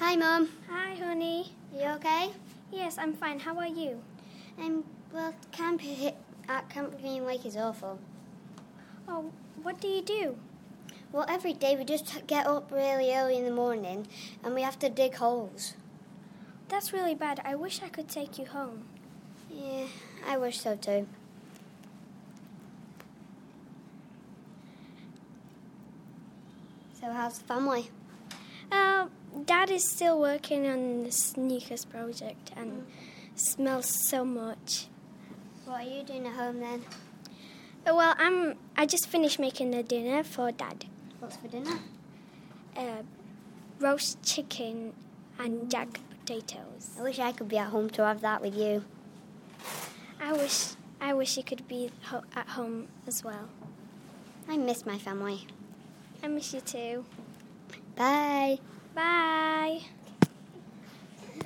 Hi, Mum. Hi, honey. You okay? Yes, I'm fine. How are you? Well, camp at Camp Green Lake is awful. Oh, what do you do? Well, every day we just get up really early in the morning and we have to dig holes. That's really bad. I wish I could take you home. Yeah, I wish so too. So how's the family? Dad is still working on the sneakers project and smells so much. What are you doing at home then? Well, I just finished making the dinner for Dad. What's for dinner? Roast chicken and jagged potatoes. I wish I could be at home to have that with you. I wish you could be at home as well. I miss my family. I miss you too. Bye. Bye.